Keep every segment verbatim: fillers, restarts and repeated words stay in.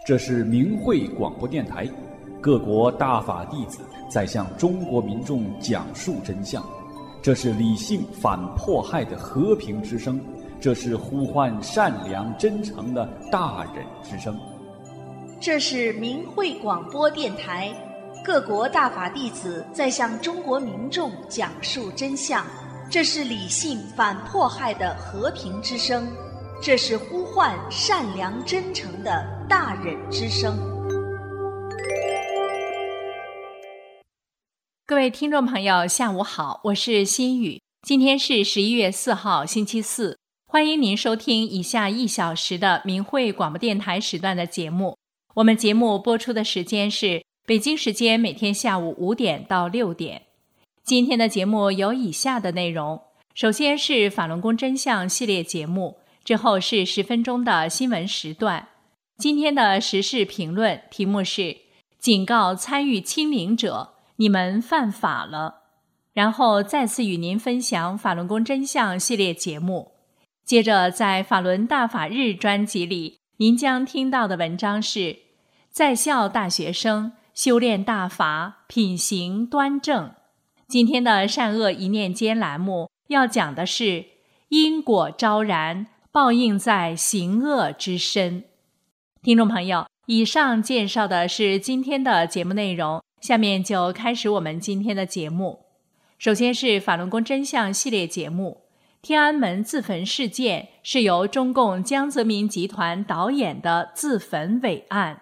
这是明慧广播电台，各国大法弟子在向中国民众讲述真相。这是理性反迫害的和平之声，这是呼唤善良真诚的大忍之声。 这是明慧广播电台，各国大法弟子在向中国民众讲述真相。这是理性反迫害的和平之声，这是呼唤善良真诚的大忍之声。 各位听众朋友，下午好，我是心雨。今天是十一月四号，星期四。欢迎您收听以下一小时的明慧广播电台时段的节目。我们节目播出的时间是北京时间每天下午五点到六点。今天的节目有以下的内容：首先是法轮功真相系列节目，之后是十分钟的新闻时段。今天的时事评论题目是警告参与清零者，你们犯法了。然后再次与您分享法轮功真相系列节目。接着在法轮大法日专辑里，您将听到的文章是在校大学生修炼大法，品行端正。今天的善恶一念间栏目要讲的是因果昭然，报应在行恶之身。听众朋友，以上介绍的是今天的节目内容，下面就开始我们今天的节目。首先是法轮功真相系列节目，天安门自焚事件是由中共江泽民集团导演的自焚伟案。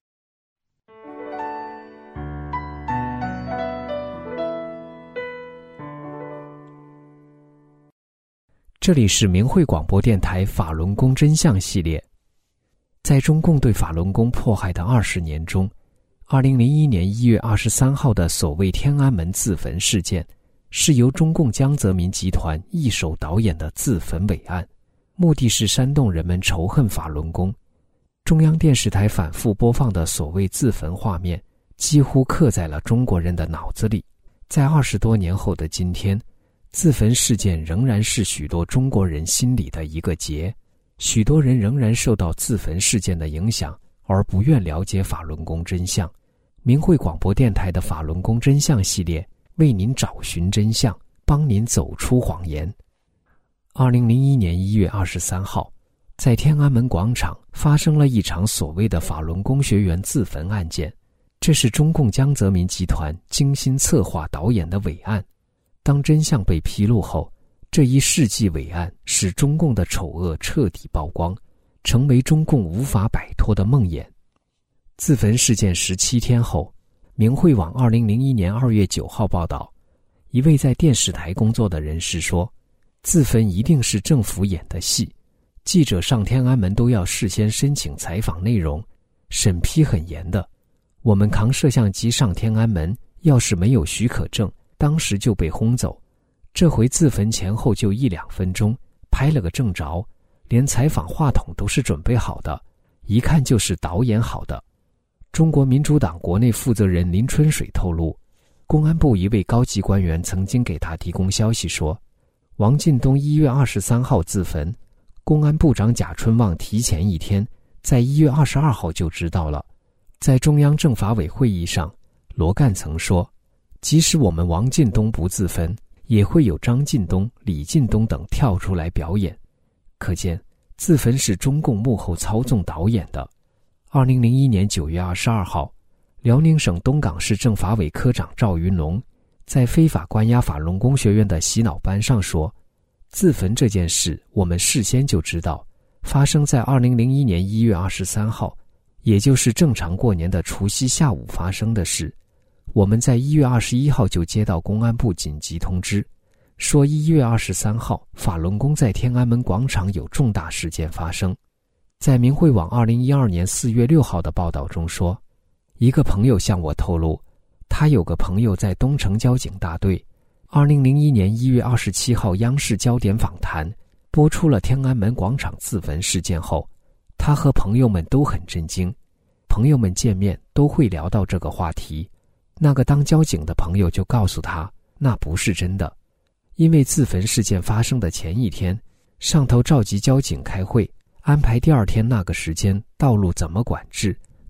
这里是明慧广播电台法轮功真相系列。在中共对法轮功迫害的二十年中，二零零一年一月二十三号的所谓天安门自焚事件，是由中共江泽民集团一手导演的自焚伟案，目的是煽动人们仇恨法轮功。中央电视台反复播放的所谓自焚画面，几乎刻在了中国人的脑子里。在二十多年后的今天，自焚事件仍然是许多中国人心里的一个结，许多人仍然受到自焚事件的影响，而不愿了解法轮功真相。明慧广播电台的法轮功真相系列为您找寻真相，帮您走出谎言。二零零一年一月二十三号，在天安门广场发生了一场所谓的法轮功学员自焚案件，这是中共江泽民集团精心策划导演的伟案。当真相被披露后，这一世纪伟案使中共的丑恶彻底曝光，成为中共无法摆脱的梦魇。自焚事件十七天后，明慧网二零零一年二月九号报道，一位在电视台工作的人士说，自焚一定是政府演的戏，记者上天安门都要事先申请采访内容，审批很严的。我们扛摄像机上天安门，要是没有许可证，当时就被轰走。这回自焚前后就一两分钟，拍了个正着，连采访话筒都是准备好的，一看就是导演好的。中国民主党国内负责人林春水透露，公安部一位高级官员曾经给他提供消息说，王进东一月二十三号自焚，公安部长贾春旺提前一天，在一月二十二号就知道了。在中央政法委会议上，罗干曾说，即使我们王进东不自焚，也会有张近东、李近东等跳出来表演。可见自焚是中共幕后操纵导演的。二零零一年九月二十二号，辽宁省东港市政法委科长赵云龙在非法关押法轮功学院的洗脑班上说，自焚这件事我们事先就知道，发生在二零零一年一月二十三号，也就是正常过年的除夕下午发生的事。我们在一月二十一号就接到公安部紧急通知，说一月二十三号法轮功在天安门广场有重大事件发生。在明慧网二零一二年四月六号的报道中说，一个朋友向我透露，他有个朋友在东城交警大队。二零零一年一月二十七号央视焦点访谈播出了天安门广场自焚事件后，他和朋友们都很震惊，朋友们见面都会聊到这个话题。那个当交警的朋友就告诉他，那不是真的，因为自焚事件发生的前一天，上头召集交警开会，安排第二天那个时间道路怎么管制，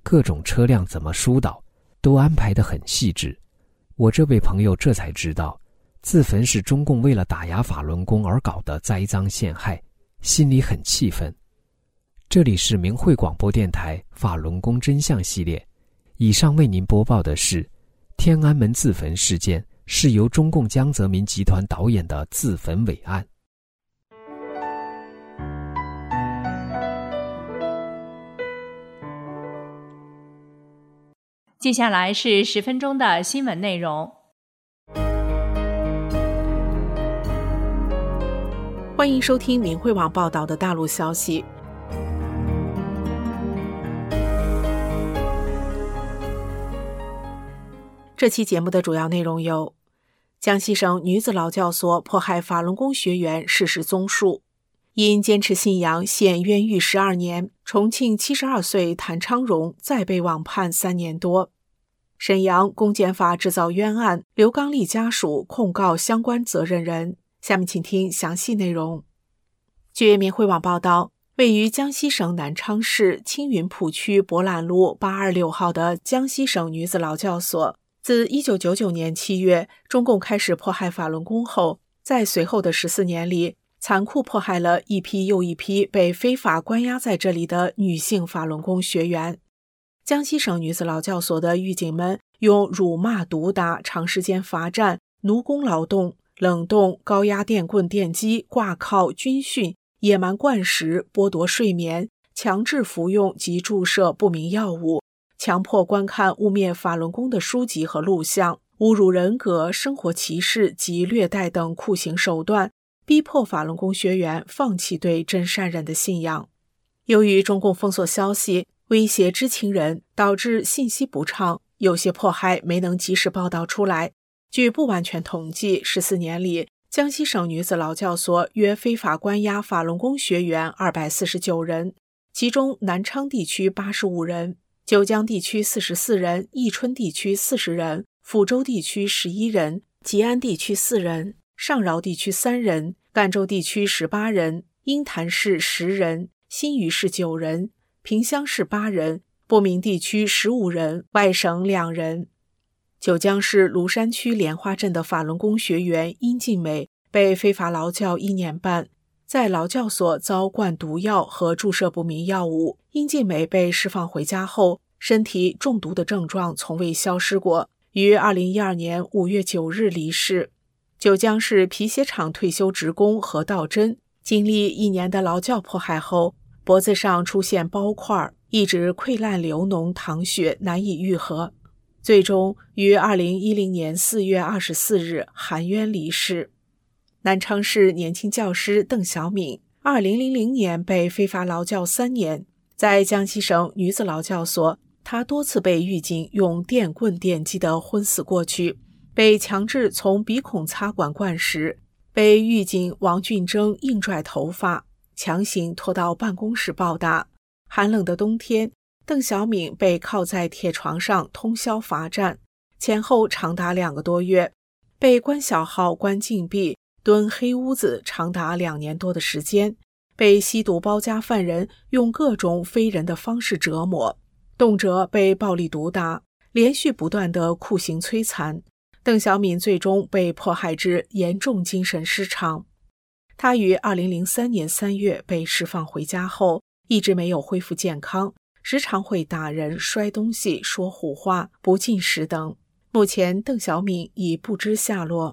各种车辆怎么疏导，都安排得很细致。我这位朋友这才知道，自焚是中共为了打压法轮功而搞的栽赃陷害，心里很气愤。这里是明慧广播电台法轮功真相系列，以上为您播报的是天安门自焚事件是由中共江泽民集团导演的自焚伪案。 接下来是十分钟的新闻内容。 欢迎收听明慧网报道的大陆消息。这期节目的主要内容有：江西省女子劳教所迫害法轮功学员事实综述；因坚持信仰现冤狱十二年，重庆七十二岁谭昌荣再被网判三年多；沈阳公检法制造冤案，刘刚利家属控告相关责任人。下面请听详细内容。据明慧网报道，位于江西省南昌市青云浦区博览路八二六号的江西省女子劳教所，自一九九九年七月中共开始迫害法轮功后，在随后的十四年里，残酷迫害了一批又一批被非法关押在这里的女性法轮功学员。江西省女子劳教所的狱警们用辱骂、毒打、长时间罚站、奴工劳动、冷冻、高压电棍电击、挂靠、军训、野蛮灌食、剥夺睡眠、强制服用及注射不明药物，强迫观看污蔑法轮功的书籍和录像，侮辱人格、生活歧视及虐待等酷刑手段，逼迫法轮功学员放弃对真善忍的信仰。由于中共封锁消息，威胁知情人，导致信息不畅，有些迫害没能及时报道出来。据不完全统计，十四年里，江西省女子劳教所约非法关押法轮功学员二百四十九人，其中南昌地区八十五人，九江地区四十四人，宜春地区四十人，抚州地区十一人，吉安地区四人，上饶地区三人，赣州地区十八人，鹰潭市十人，新余市九人，萍乡市八人，不明地区十五人，外省两人。九江市庐山区莲花镇的法轮功学员殷静美被非法劳教一年半，在劳教所遭灌毒药和注射不明药物。殷静美被释放回家后，身体中毒的症状从未消失过，于二零一二年五月九日离世。九江市皮鞋厂退休职工何道真经历一年的劳教迫害后，脖子上出现包块，一直溃烂流脓淌血，难以愈合，最终于二零一零年四月二十四日含冤离世。南昌市年轻教师邓小敏二零零零年被非法劳教三年，在江西省女子劳教所，她多次被狱警用电棍电击的昏死过去，被强制从鼻孔插管灌食，被狱警王俊征硬拽头发，强行拖到办公室暴打。寒冷的冬天，邓小敏被铐在铁床上通宵罚站，前后长达两个多月，被关小号、关禁闭、蹲黑屋子长达两年多的时间，被吸毒包夹犯人用各种非人的方式折磨，动辄被暴力毒打，连续不断的酷刑摧残。邓小敏最终被迫害至严重精神失常。她于二零零三年三月被释放回家后，一直没有恢复健康，时常会打人、摔东西、说胡话、不进食等。目前邓小敏已不知下落。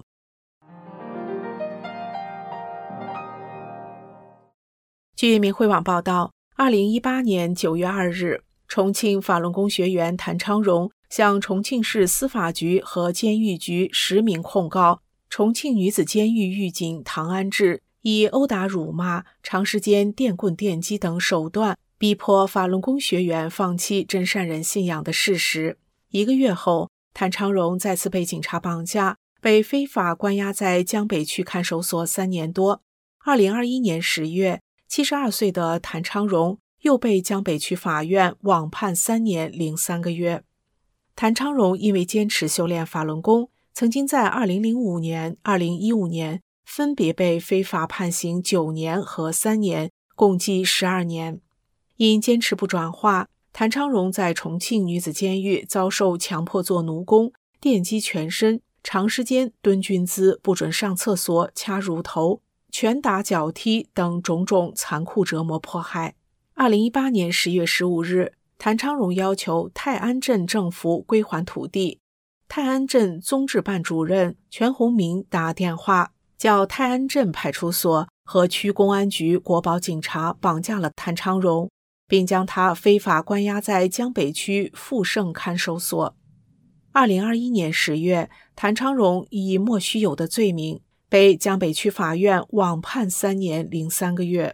据明慧网报道，二零一八年九月二日，重庆法轮功学员谭昌荣向重庆市司法局和监狱局实名控告重庆女子监狱狱警唐安志以殴打、辱骂、长时间电棍电击等手段逼迫法轮功学员放弃真善忍信仰的事实。一个月后，谭昌荣再次被警察绑架，被非法关押在江北区看守所三年多。二零二一年十月，七十二岁的谭昌荣又被江北区法院网判三年零三个月。谭昌荣因为坚持修炼法轮功，曾经在二零零五年、二零一五年分别被非法判刑九年和三年，共计十二年。因坚持不转化， 谭昌荣在重庆女子监狱遭受强迫做奴工、电击全身、长时间蹲军姿、不准上厕所、掐乳头、拳打脚踢等种种残酷折磨迫害。二零一八年十月十五日，谭昌荣要求泰安镇政府归还土地。泰安镇综治办主任全洪明打电话叫泰安镇派出所和区公安局国保警察绑架了谭昌荣，并将他非法关押在江北区富盛看守所。二零二一年十月，谭昌荣以莫须有的罪名被江北区法院网判三年零三个月。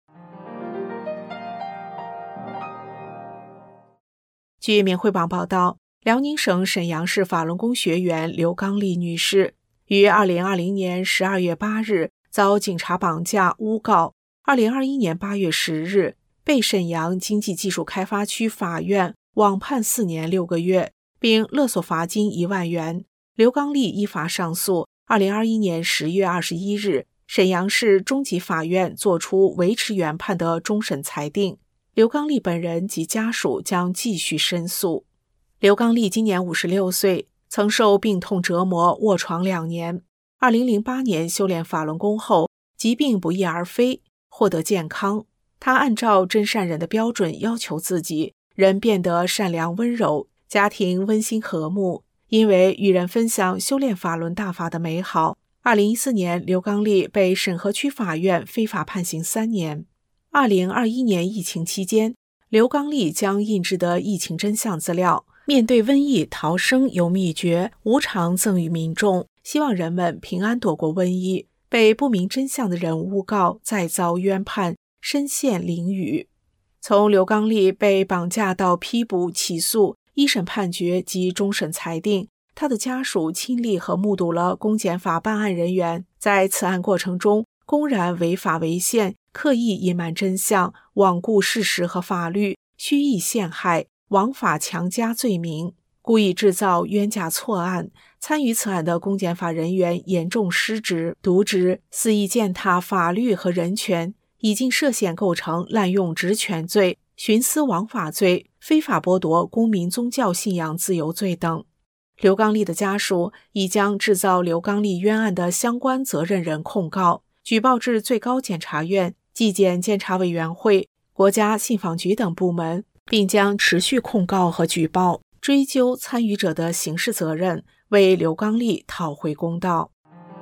据明慧网报道，辽宁省沈阳市法轮功学员刘刚丽女士于二零二零年十二月八日遭警察绑架诬告，二零二一年八月十日被沈阳经济技术开发区法院网判四年六个月，并勒索罚金一万元。刘刚丽依法上诉。二零二一年十月二十一日，沈阳市中级法院作出维持原判的终审裁定。刘刚丽本人及家属将继续申诉。刘刚丽今年五十六岁，曾受病痛折磨卧床两年。二零零八年修炼法轮功后，疾病不翼而飞，获得健康。他按照真善人的标准要求自己，人变得善良温柔，家庭温馨和睦。因为与人分享修炼法轮大法的美好，二零一四年刘刚丽被沈河区法院非法判刑三年。二零二一年疫情期间，刘刚丽将印制的疫情真相资料面对瘟疫逃生有秘诀无偿赠予民众，希望人们平安躲过瘟疫。被不明真相的人诬告，再遭冤判，身陷囹圄。从刘刚丽被绑架到批捕、起诉、一审判决及终审裁定，他的家属亲历和目睹了公检法办案人员在此案过程中公然违法违宪，刻意隐瞒真相，罔顾事实和法律，蓄意陷害，枉法强加罪名，故意制造冤假错案。参与此案的公检法人员严重失职渎职，肆意践踏法律和人权，已经涉嫌构成滥用职权罪、徇私枉法罪、非法剥夺公民宗教信仰自由罪等。刘刚丽的家属已将制造刘刚丽冤案的相关责任人控告，举报至最高检察院、纪检监察委员会、国家信访局等部门，并将持续控告和举报，追究参与者的刑事责任，为刘刚丽讨回公道。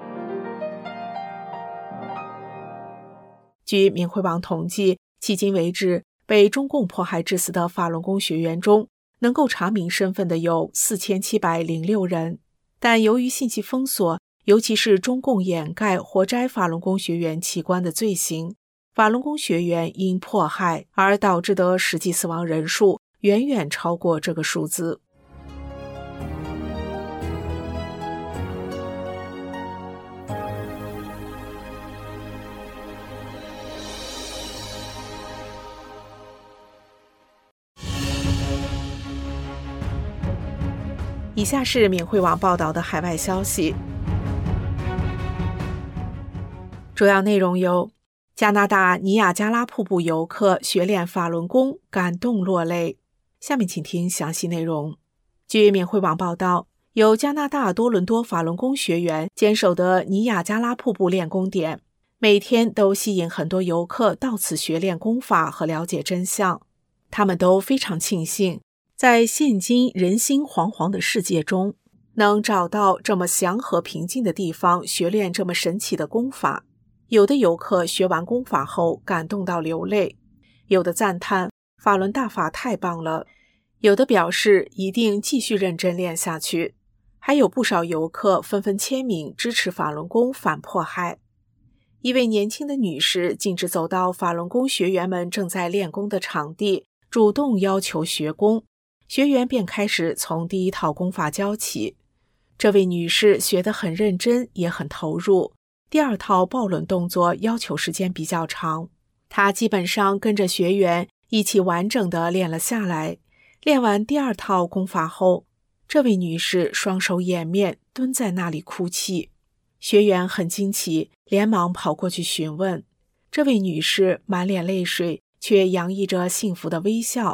据明慧网统计，迄今为止，被中共迫害致死的法轮功学员中，能够查明身份的有四千七百零六人。但由于信息封锁，尤其是中共掩盖活摘法轮功学员器官的罪行，法轮功学员因迫害而导致的实际死亡人数远远超过这个数字。以下是明慧网报道的海外消息，主要内容有：加拿大尼亚加拉瀑布游客学练法轮功感动落泪。下面请听详细内容。据明慧网报道，有加拿大多伦多法轮功学员坚守的尼亚加拉瀑布练功点，每天都吸引很多游客到此学练功法和了解真相。他们都非常庆幸，在现今人心惶惶的世界中，能找到这么祥和平静的地方学练这么神奇的功法。有的游客学完功法后感动到流泪，有的赞叹法轮大法太棒了，有的表示一定继续认真练下去，还有不少游客纷纷签名支持法轮功反迫害。一位年轻的女士径直走到法轮功学员们正在练功的场地，主动要求学功，学员便开始从第一套功法教起。这位女士学得很认真，也很投入。第二套抱轮动作要求时间比较长，她基本上跟着学员一起完整地练了下来。练完第二套功法后，这位女士双手掩面，蹲在那里哭泣。学员很惊奇，连忙跑过去询问。这位女士满脸泪水，却洋溢着幸福的微笑。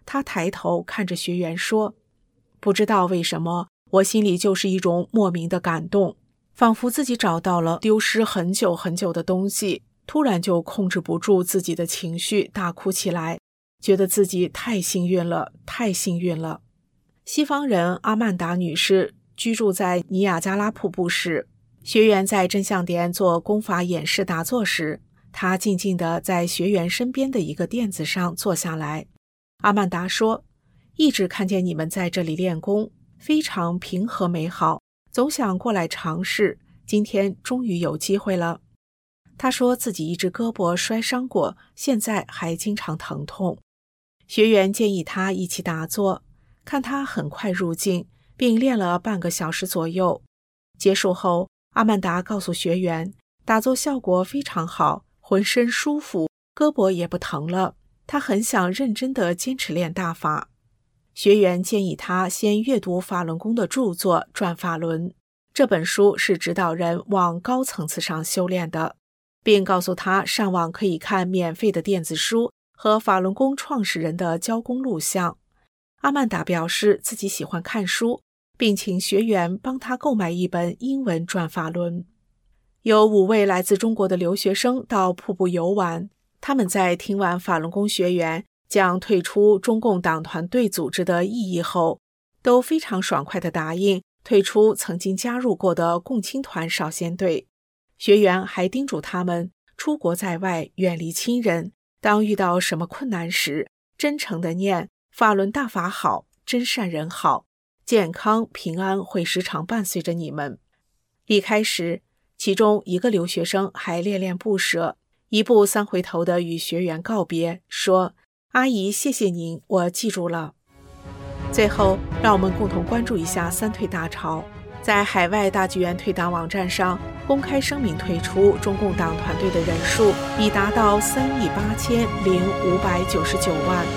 他抬头看着学员说：“不知道为什么，我心里就是一种莫名的感动，仿佛自己找到了丢失很久很久的东西，突然就控制不住自己的情绪，大哭起来，觉得自己太幸运了，太幸运了。”西方人阿曼达女士居住在尼亚加拉瀑布市，学员在真相点做功法演示打坐时，她静静地在学员身边的一个垫子上坐下来。阿曼达说：“一直看见你们在这里练功，非常平和美好，总想过来尝试，今天终于有机会了。”她说自己一只胳膊摔伤过，现在还经常疼痛。学员建议她一起打坐，看她很快入静，并练了半个小时左右。结束后，阿曼达告诉学员，打坐效果非常好，浑身舒服，胳膊也不疼了。他很想认真地坚持练大法。学员建议他先阅读法轮功的著作《转法轮》，这本书是指导人往高层次上修炼的，并告诉他上网可以看免费的电子书和法轮功创始人的教功录像。阿曼达表示自己喜欢看书，并请学员帮他购买一本英文《转法轮》。有五位来自中国的留学生到瀑布游玩，他们在听完法轮功学员讲退出中共党团队组织的意义后，都非常爽快地答应退出曾经加入过的共青团少先队。学员还叮嘱他们出国在外，远离亲人，当遇到什么困难时，真诚地念法轮大法好，真善人好，健康平安会时常伴随着你们。离开时，其中一个留学生还恋恋不舍，一步三回头地与学员告别，说：“阿姨，谢谢您，我记住了。”最后，让我们共同关注一下三退大潮。在海外大剧院退党网站上公开声明退出中共党团队的人数已达到三亿八千零五百九十九万。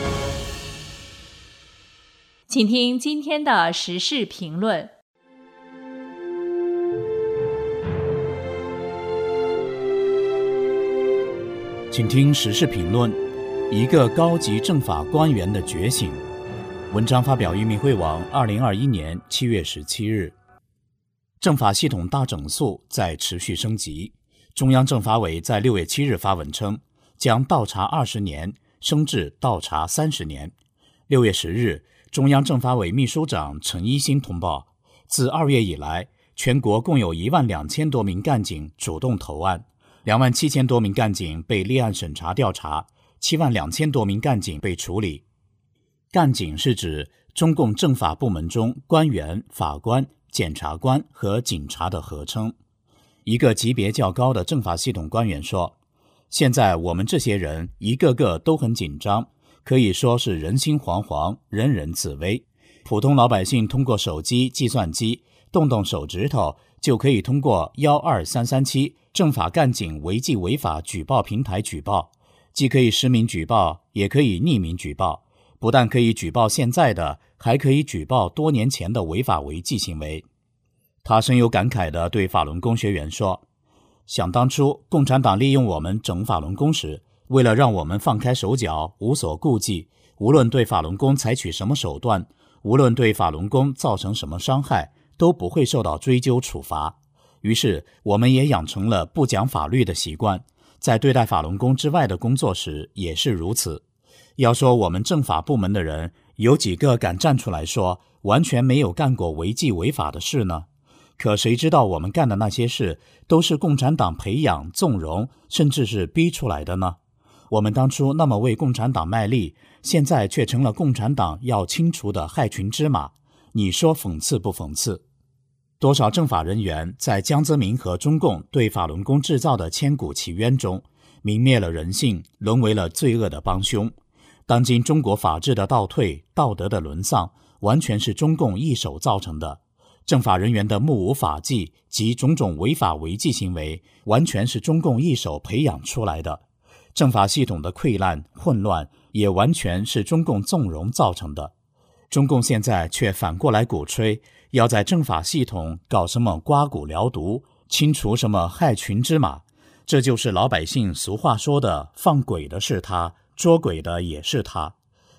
请听今天的时事评论。 请听时事评论：一个高级政法官员的觉醒。文章发表于明慧网，二零二一年七月十七日。政法系统大整肃在持续升级。中央政法委在六月七日发文称，将倒查二十年升至倒查三十年。六月十日，中央政法委秘书长陈一新通报，自二月以来，全国共有一万两千多名干警主动投案。两万七千多名干警被立案审查调查，七万两千多名干警被处理。干警是指中共政法部门中官员、法官、检察官和警察的合称。一个级别较高的政法系统官员说：“现在我们这些人一个个都很紧张，可以说是人心惶惶，人人自危。普通老百姓通过手机、计算机，动动手指头就可以通过一二三三七政法干警违纪违法举报平台举报，既可以实名举报，也可以匿名举报。不但可以举报现在的，还可以举报多年前的违法违纪行为。”他深有感慨地对法轮功学员说：“想当初共产党利用我们整法轮功时，为了让我们放开手脚，无所顾忌，无论对法轮功采取什么手段，无论对法轮功造成什么伤害，都不会受到追究处罚。于是我们也养成了不讲法律的习惯，在对待法轮功之外的工作时也是如此。要说我们政法部门的人有几个敢站出来说完全没有干过违纪违法的事呢？可谁知道我们干的那些事都是共产党培养、纵容，甚至是逼出来的呢？我们当初那么为共产党卖力，现在却成了共产党要清除的害群之马，你说讽刺不讽刺？多少政法人员在江泽民和中共对法轮功制造的千古奇冤中，泯灭了人性，沦为了罪恶的帮凶。当今中国法治的倒退、道德的沦丧，完全是中共一手造成的。政法人员的目无法纪及种种违法违纪行为，完全是中共一手培养出来的。政法系统的溃烂、混乱，也完全是中共纵容造成的。中共现在却反过来鼓吹，要在政法系统搞什么刮骨疗毒，清除什么害群之马，这就是老百姓俗话说的放鬼的是他，捉鬼的也是他。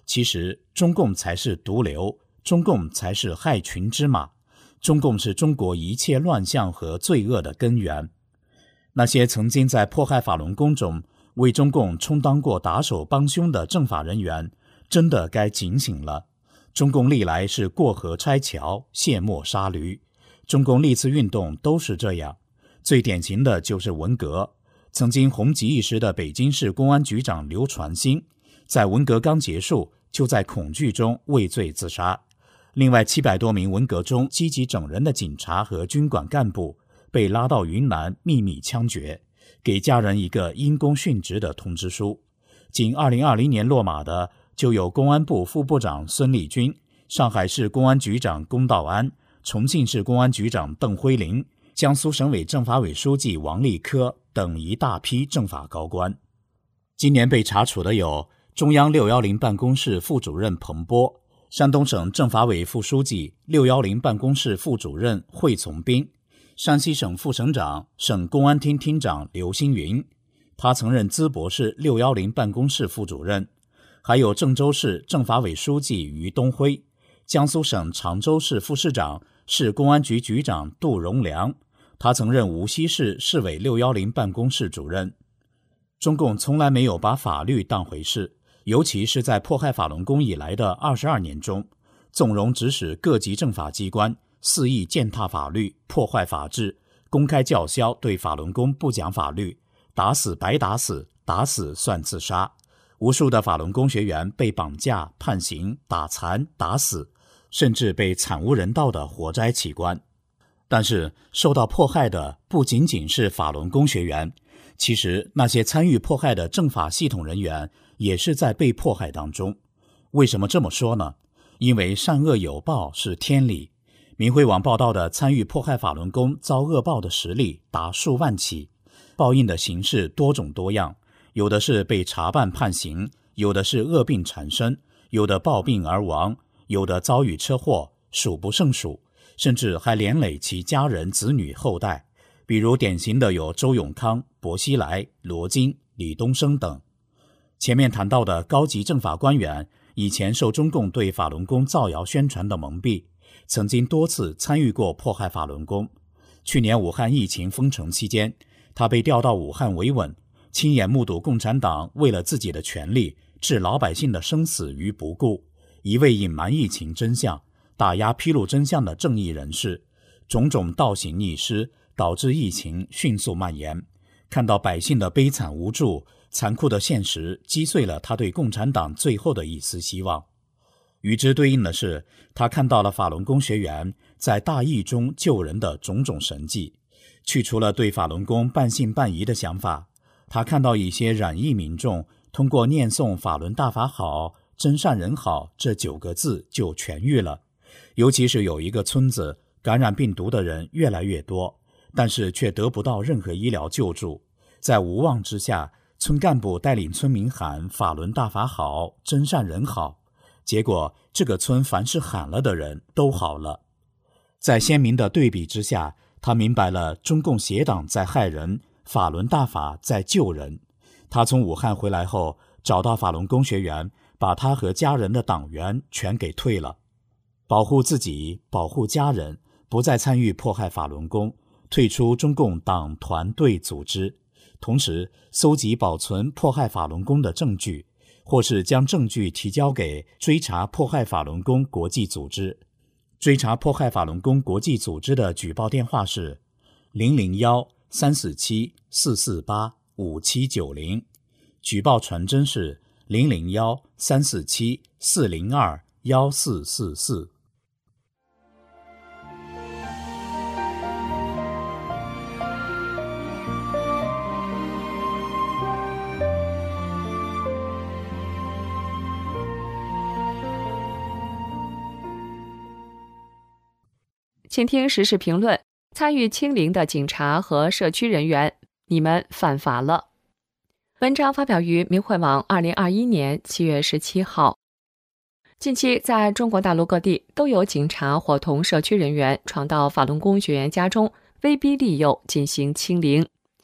其实中共才是毒瘤，中共才是害群之马，中共是中国一切乱象和罪恶的根源。那些曾经在迫害法轮功中为中共充当过打手帮凶的政法人员，真的该警醒了。中共历来是过河拆桥，卸磨杀驴，中共历次运动都是这样。最典型的就是文革，曾经红极一时的北京市公安局长刘传兴，在文革刚结束就在恐惧中畏罪自杀。另外七百多名文革中积极整人的警察和军管干部被拉到云南秘密枪决，给家人一个因公殉职的通知书。仅二零二零年落马的就有公安部副部长孙立军、上海市公安局长龚道安、重庆市公安局长邓辉林、江苏省委政法委书记王立科等一大批政法高官。今年被查处的有中央六一零办公室副主任彭波、山东省政法委副书记、六一零办公室副主任惠从斌、山西省副省长、省公安厅厅长刘星云，他曾任淄博市六一零办公室副主任。还有郑州市政法委书记于东辉、江苏省常州市副市长、市公安局局长杜荣良，他曾任无锡市市委六一零办公室主任。中共从来没有把法律当回事，尤其是在迫害法轮功以来的二十二年中，纵容指使各级政法机关肆意践踏法律，破坏法治，公开叫嚣对法轮功不讲法律，打死白打死，打死算自杀。无数的法轮功学员被绑架、判刑、打残、打死，甚至被惨无人道的活摘器官。但是受到迫害的不仅仅是法轮功学员，其实那些参与迫害的政法系统人员也是在被迫害当中。为什么这么说呢？因为善恶有报是天理。明慧网报道的参与迫害法轮功遭恶报的实例达数万起，报应的形式多种多样，有的是被查办判刑，有的是恶病缠身，有的暴病而亡，有的遭遇车祸，数不胜数，甚至还连累其家人、子女、后代。比如典型的有周永康、薄熙来、罗金、李东生等。前面谈到的高级政法官员，以前受中共对法轮功造谣宣传的蒙蔽，曾经多次参与过迫害法轮功。去年武汉疫情封城期间，他被调到武汉维稳，亲眼目睹共产党为了自己的权利置老百姓的生死于不顾，一味隐瞒疫情真相，打压披露真相的正义人士，种种倒行逆施，导致疫情迅速蔓延。看到百姓的悲惨无助，残酷的现实击碎了他对共产党最后的一丝希望。与之对应的是，他看到了法轮功学员在大疫中救人的种种神迹，去除了对法轮功半信半疑的想法。他看到一些染疫民众通过念诵法轮大法好，真善人好这九个字就痊愈了。尤其是有一个村子感染病毒的人越来越多，但是却得不到任何医疗救助。在无望之下，村干部带领村民喊法轮大法好，真善人好，结果这个村凡是喊了的人都好了。在鲜明的对比之下，他明白了中共邪党在害人，法轮大法在救人。他从武汉回来后，找到法轮功学员，把他和家人的党员全给退了，保护自己，保护家人，不再参与迫害法轮功，退出中共党团队组织，同时搜集保存迫害法轮功的证据，或是将证据提交给追查迫害法轮功国际组织。追查迫害法轮功国际组织的举报电话是零零一三四七四四八五七九零，举报传真是零零一三四七四零二一四四四。 请听时事评论：参与清零的警察和社区人员，你们犯法了。文章发表于明慧网二零二一年七月十七号。近期在中国大陆各地都有警察伙同社区人员闯到法轮功学员家中，威逼利诱进行清零。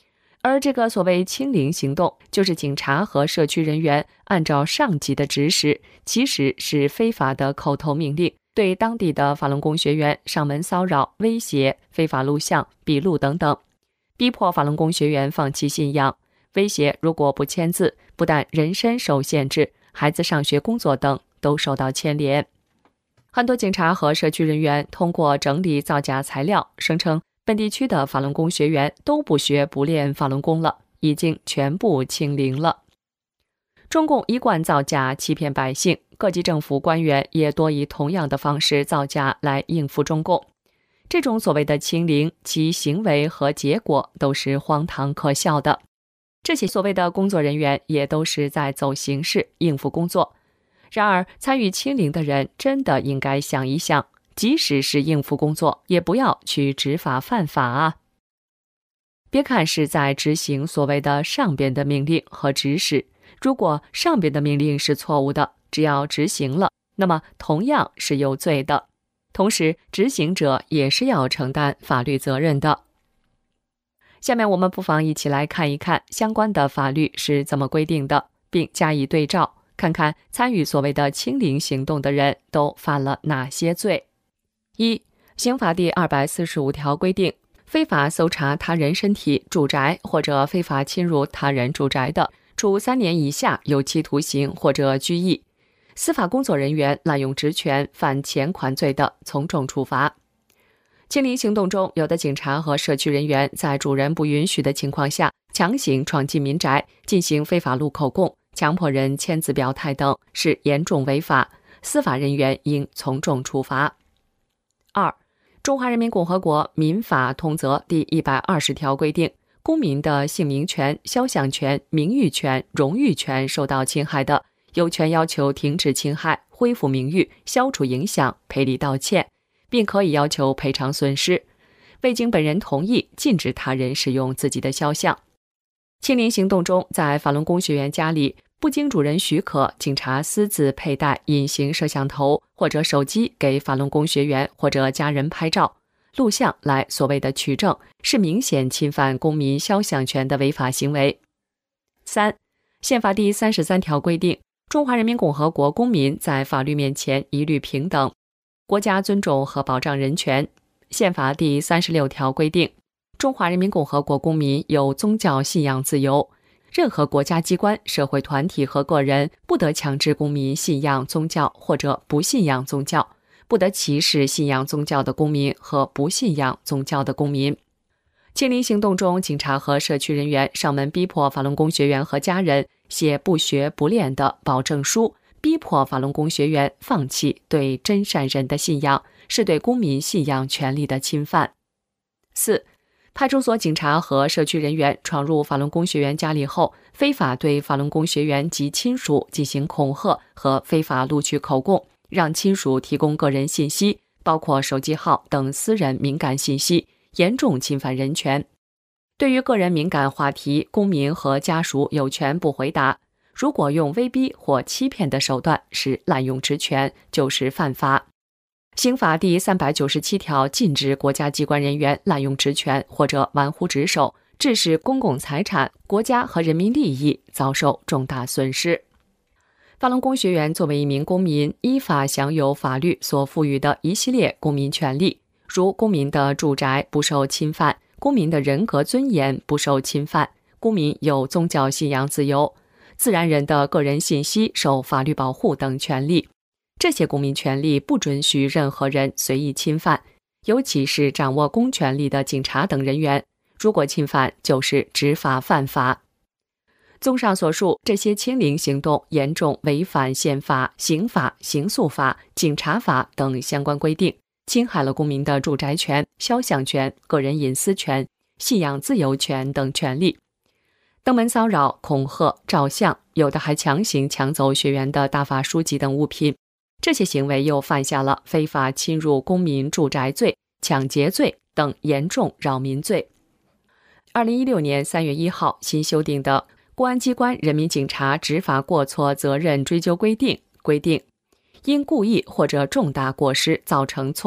而这个所谓清零行动，就是警察和社区人员按照上级的指使，其实是非法的口头命令，对当地的法轮功学员上门骚扰、威胁、非法录像、笔录等等，逼迫法轮功学员放弃信仰，威胁如果不签字，不但人身受限制，孩子上学工作等都受到牵连。很多警察和社区人员通过整理造假材料，声称本地区的法轮功学员都不学不练法轮功了，已经全部清零了。中共一贯造假欺骗百姓，各级政府官员也多以同样的方式造假来应付中共。这种所谓的清零，其行为和结果都是荒唐可笑的。这些所谓的工作人员也都是在走形式应付工作。然而，参与清零的人真的应该想一想，即使是应付工作，也不要去执法犯法啊！别看是在执行所谓的上边的命令和指使，如果上边的命令是错误的，只要执行了，那么同样是有罪的。同时，执行者也是要承担法律责任的。下面我们不妨一起来看一看相关的法律是怎么规定的，并加以对照，看看参与所谓的清零行动的人都犯了哪些罪。一、刑法第二百四十五条规定，非法搜查他人身体、住宅或者非法侵入他人住宅的，处三年以下有期徒刑或者拘役；司法工作人员滥用职权犯前款罪的，从重处罚。清零行动中，有的警察和社区人员在主人不允许的情况下，强行闯进民宅，进行非法录口供、强迫人签字表态等，是严重违法，司法人员应从重处罚。二、中华人民共和国民法通则第一百二十条规定，公民的姓名权、肖像权、名誉权、荣誉权受到侵害的，有权要求停止侵害、恢复名誉、消除影响、赔礼道歉，并可以要求赔偿损失。未经本人同意，禁止他人使用自己的肖像。清零行动中，在法轮功学员家里，不经主人许可，警察私自佩戴隐形摄像头或者手机给法轮功学员或者家人拍照、录像来所谓的取证，是明显侵犯公民肖像权的违法行为。三、宪法第三十三条规定，中华人民共和国公民在法律面前一律平等，国家尊重和保障人权。宪法第三十六条规定，中华人民共和国公民有宗教信仰自由，任何国家机关、社会团体和个人不得强制公民信仰宗教或者不信仰宗教，不得歧视信仰宗教的公民和不信仰宗教的公民。清零行动中，警察和社区人员上门逼迫法轮功学员和家人写不学不练的保证书，逼迫法轮功学员放弃对真善人的信仰，是对公民信仰权利的侵犯。四、派出所警察和社区人员闯入法轮功学员家里后，非法对法轮功学员及亲属进行恐吓和非法录取口供，让亲属提供个人信息，包括手机号等私人敏感信息，严重侵犯人权。对于个人敏感话题，公民和家属有权不回答。如果用威逼或欺骗的手段，是滥用职权，就是犯法。刑法第三百九十七条禁止国家机关人员滥用职权或者玩忽职守，致使公共财产、国家和人民利益遭受重大损失。法轮功学员作为一名公民，依法享有法律所赋予的一系列公民权利，如公民的住宅不受侵犯，公民的人格尊严不受侵犯，公民有宗教信仰自由，自然人的个人信息受法律保护等权利。这些公民权利不准许任何人随意侵犯，尤其是掌握公权力的警察等人员，如果侵犯就是执法犯法。综上所述，这些清零行动严重违反宪法、刑法、刑诉法、警察法等相关规定，侵害了公民的住宅权、肖像权、个人隐私权、信仰自由权等权利。登门骚扰、恐吓、照相，有的还强行抢走学员的大法书籍等物品，这些行为又犯下了非法侵入公民住宅罪、抢劫罪等严重扰民罪。二零一六年三月一号新修订的《公安机关人民警察执法过错责任追究规定》规定，因故意或者重大过失造成错案，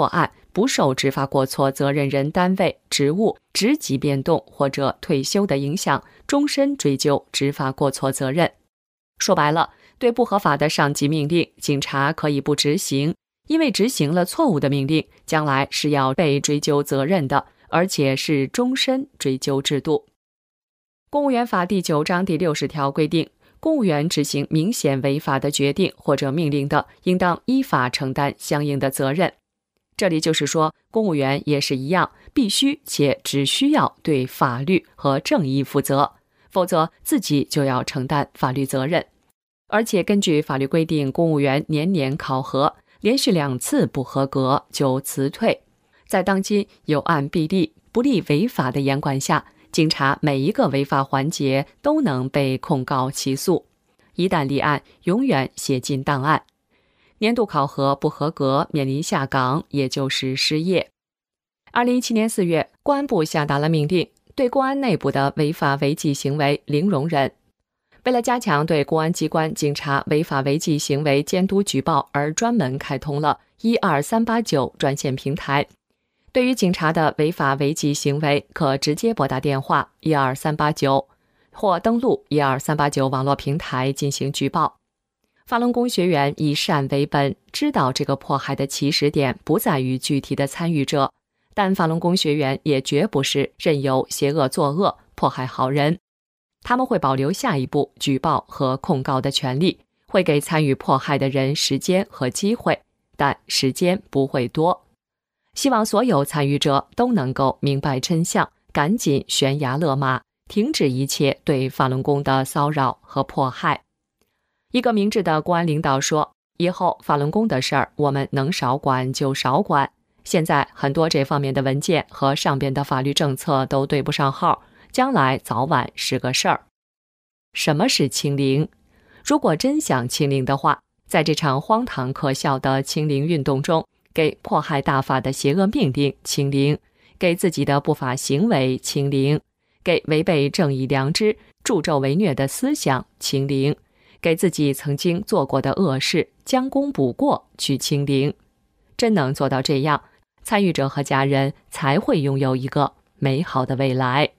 不受执法过错责任人单位、职务、职级变动或者退休的影响，终身追究执法过错责任。说白了，对不合法的上级命令，警察可以不执行，因为执行了错误的命令，将来是要被追究责任的，而且是终身追究制度。公务员法第九章第六十条规定，公务员执行明显违法的决定或者命令的，应当依法承担相应的责任。这里就是说，公务员也是一样，必须且只需要对法律和正义负责，否则自己就要承担法律责任。而且根据法律规定，公务员年年考核，连续两次不合格就辞退。在当今有案必立、不立违法的严管下，警察每一个违法环节都能被控告起诉，一旦立案，永远写进档案。年度考核不合格，面临下岗，也就是失业。二零一七年四月，公安部下达了命令，对公安内部的违法违纪行为零容忍。为了加强对公安机关、警察违法违纪行为监督举报，而专门开通了一二三八九专线平台。对于警察的违法违纪行为，可直接拨打电话一二三八九，或登录一二三八九网络平台进行举报。法轮功学员以善为本，知道这个迫害的起始点不在于具体的参与者，但法轮功学员也绝不是任由邪恶作恶，迫害好人。他们会保留下一步举报和控告的权利，会给参与迫害的人时间和机会，但时间不会多。希望所有参与者都能够明白真相，赶紧悬崖勒马，停止一切对法轮功的骚扰和迫害。一个明智的公安领导说，以后法轮功的事儿我们能少管就少管，现在很多这方面的文件和上边的法律政策都对不上号，将来早晚是个事儿。什么是清零？如果真想清零的话，在这场荒唐可笑的清零运动中，给迫害大法的邪恶命令清零，给自己的不法行为清零，给违背正义良知、助纣为虐的思想清零，给自己曾经做过的恶事将功补过去清零。真能做到这样，参与者和家人才会拥有一个美好的未来。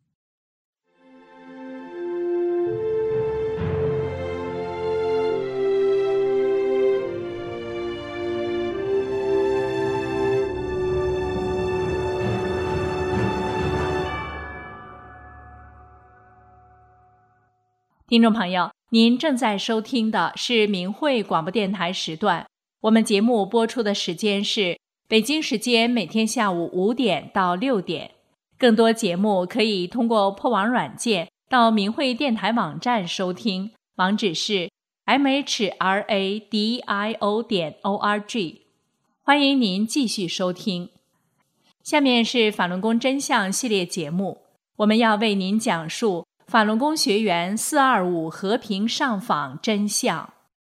听众朋友，您正在收听的是明慧广播电台时段，我们节目播出的时间是北京时间每天下午五点到六点。更多节目可以通过破网软件到明慧电台网站收听，网址是 m h r a d i o 点 o r g。 欢迎您继续收听。下面是法轮功真相系列节目，我们要为您讲述法轮功学员四二五和平上访真相。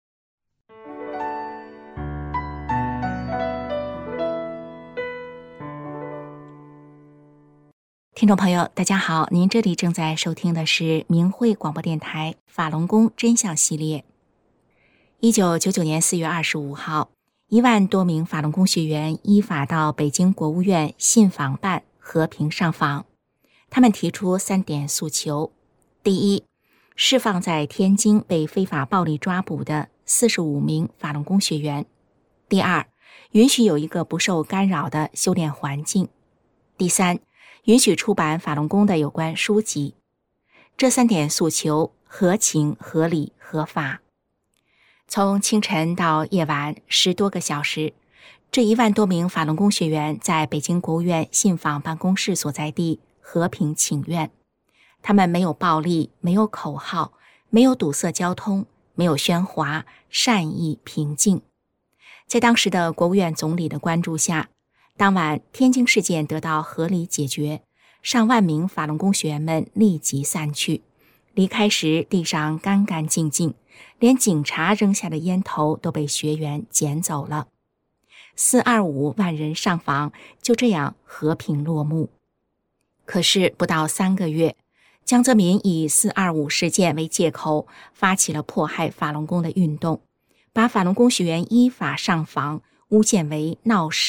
听众朋友大家好，您这里正在收听的是明慧广播电台法轮功真相系列。一九九九年四月二十五号，一万多名法轮功学员依法到北京国务院信访办和平上访。他们提出三点诉求：第一，释放在天津被非法暴力抓捕的四十五名法轮功学员；第二，允许有一个不受干扰的修炼环境；第三，允许出版法轮功的有关书籍。这三点诉求合情、合理、合法。从清晨到夜晚十多个小时，这一万多名法轮功学员在北京国务院信访办公室所在地和平请愿。他们没有暴力，没有口号，没有堵塞交通，没有喧哗，善意平静。在当时的国务院总理的关注下，当晚天津事件得到合理解决，上万名法轮功学员们立即散去。离开时地上干干净净，连警察扔下的烟头都被学员捡走了。四二五万人上访就这样和平落幕。可是不到三个月，江泽民以四二五事件为借口，发起了迫害法轮功的运动，把法轮功学员依法上访诬陷为闹事、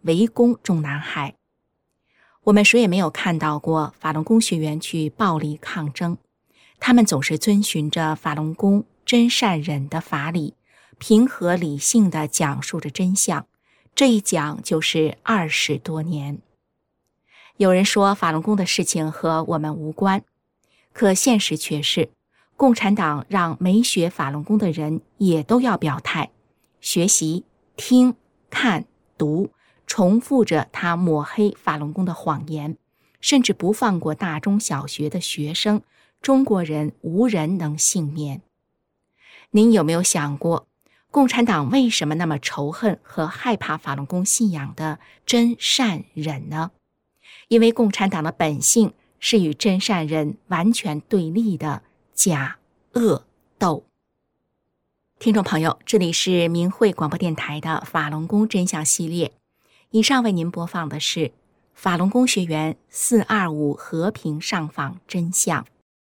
围攻中南海。我们谁也没有看到过法轮功学员去暴力抗争，他们总是遵循着法轮功真善忍的法理，平和理性地讲述着真相，这一讲就是二十多年。有人说法轮功的事情和我们无关，可现实却是共产党让没学法轮功的人也都要表态，学习、听、看、读，重复着他抹黑法轮功的谎言，甚至不放过大中小学的学生，中国人无人能幸免。您有没有想过，共产党为什么那么仇恨和害怕法轮功信仰的真善忍呢？因为共产党的本性是与真善忍完全对立的假恶斗。听众朋友，这里是明慧广播电台的法轮功真相系列，以上为您播放的是法轮功学员四二五和平上访真相。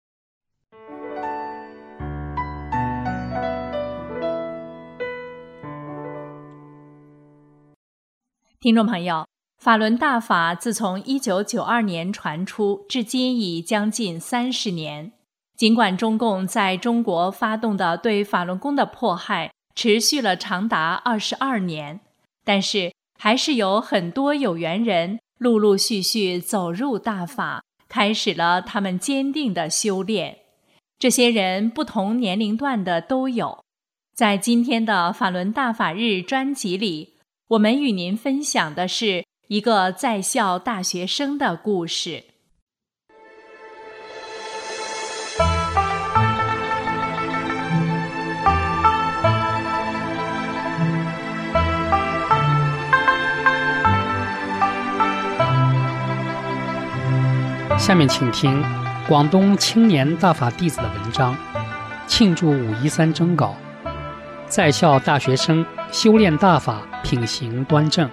听众朋友，法轮大法自从一九九二年传出，至今已将近三十年。尽管中共在中国发动的对法轮功的迫害持续了长达二十二年，但是还是有很多有缘人陆陆续续走入大法，开始了他们坚定的修炼。这些人不同年龄段的都有。在今天的法轮大法日专辑里，我们与您分享的是一个在校大学生的故事。 下面请听广东青年大法弟子的文章，庆祝五一三征稿，在校大学生修炼大法，品行端正。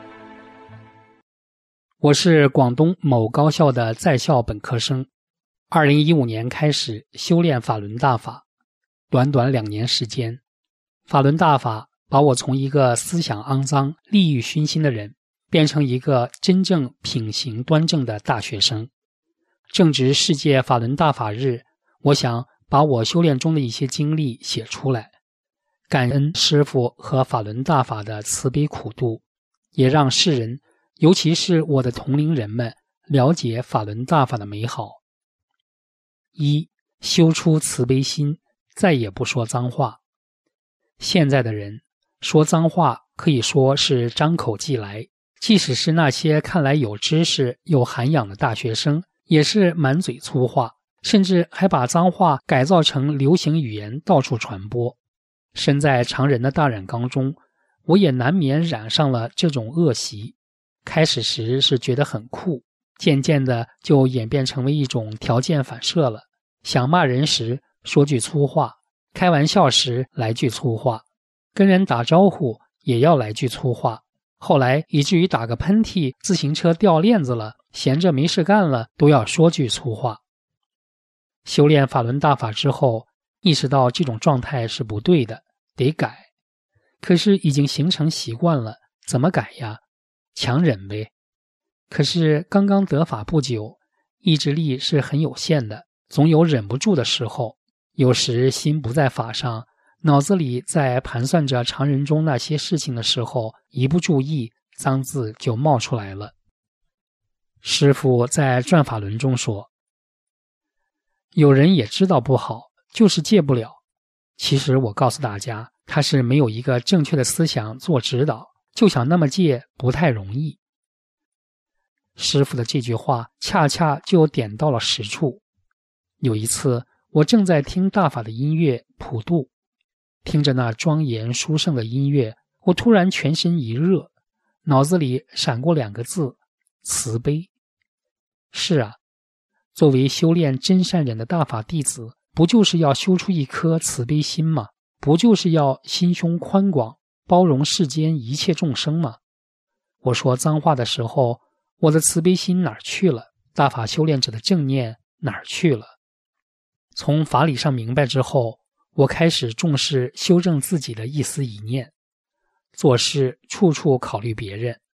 我是广东某高校的在校本科生，二零一五年开始修炼法轮大法，短短两年时间，法轮大法把我从一个思想肮脏、利欲熏心的人，变成一个真正品行端正的大学生。正值世界法轮大法日，我想把我修炼中的一些经历写出来，感恩师父和法轮大法的慈悲苦度，也让世人，尤其是我的同龄人们了解法轮大法的美好。一、修出慈悲心，再也不说脏话。现在的人说脏话可以说是张口即来，即使是那些看来有知识有涵养的大学生，也是满嘴粗话，甚至还把脏话改造成流行语言到处传播。身在常人的大染缸中，我也难免染上了这种恶习。开始时是觉得很酷，渐渐的就演变成为一种条件反射了。想骂人时说句粗话，开玩笑时来句粗话，跟人打招呼也要来句粗话。后来以至于打个喷嚏，自行车掉链子了，闲着没事干了，都要说句粗话。修炼法轮大法之后，意识到这种状态是不对的，得改。可是已经形成习惯了，怎么改呀？强忍呗。可是刚刚得法不久，意志力是很有限的，总有忍不住的时候。有时心不在法上，脑子里在盘算着常人中那些事情的时候，一不注意，脏字就冒出来了。师父在转法轮中说，有人也知道不好，就是戒不了。其实我告诉大家，他是没有一个正确的思想做指导，就想那么戒不太容易。师父的这句话恰恰就点到了实处。有一次我正在听大法的音乐普渡，听着那庄严殊胜的音乐，我突然全身一热，脑子里闪过两个字：慈悲。是啊，作为修炼真善忍的大法弟子，不就是要修出一颗慈悲心吗？不就是要心胸宽广，包容世间一切众生吗？我说脏话的时候，我的慈悲心哪儿去了？大法修炼者的正念哪儿去了？从法理上明白之后，我开始重视修正自己的一思一念，做事处处考虑别人，